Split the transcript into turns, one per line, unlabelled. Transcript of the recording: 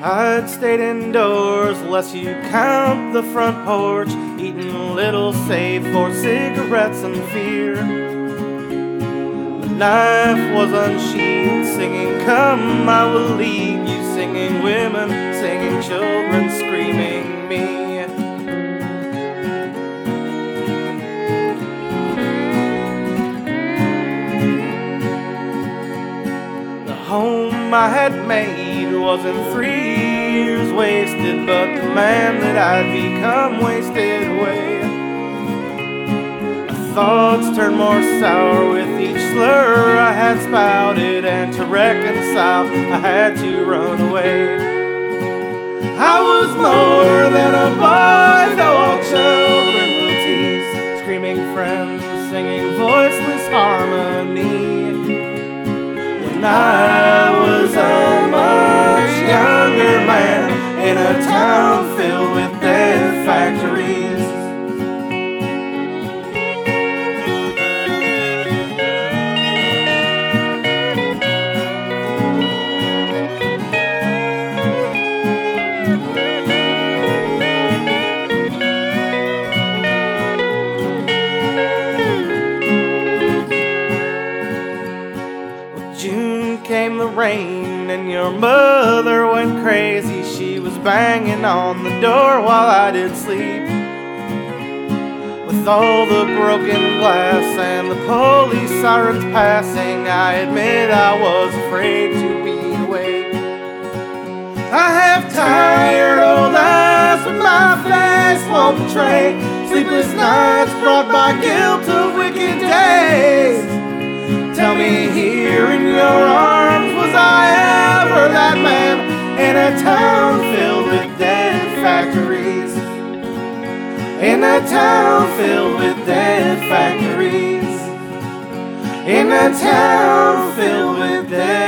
I'd stayed indoors, less you count the front porch, eating little save for cigarettes and fear. The knife was unsheathed, singing, "Come, I will lead you," singing women, singing children, screaming me. The home I had made wasn't 3 years wasted, but the man that I'd become wasted away. My thoughts turned more sour with each slur I had spouted, and to reconcile I had to run away. I was more than a boy, though all children will tease, screaming friends, singing voiceless harmony. When I was a much younger man in a town filled with dead factories. June came the rain and your mother went crazy. She was banging on the door while I did sleep. With all the broken glass and the police sirens passing, I admit I was afraid to be awake. I have tired old eyes, but my face won't betray. Sleepless nights brought by guilt of wicked days. Tell me, here in your arms, was I ever that man in a town filled with dead factories? In a town filled with dead factories. In a town filled with dead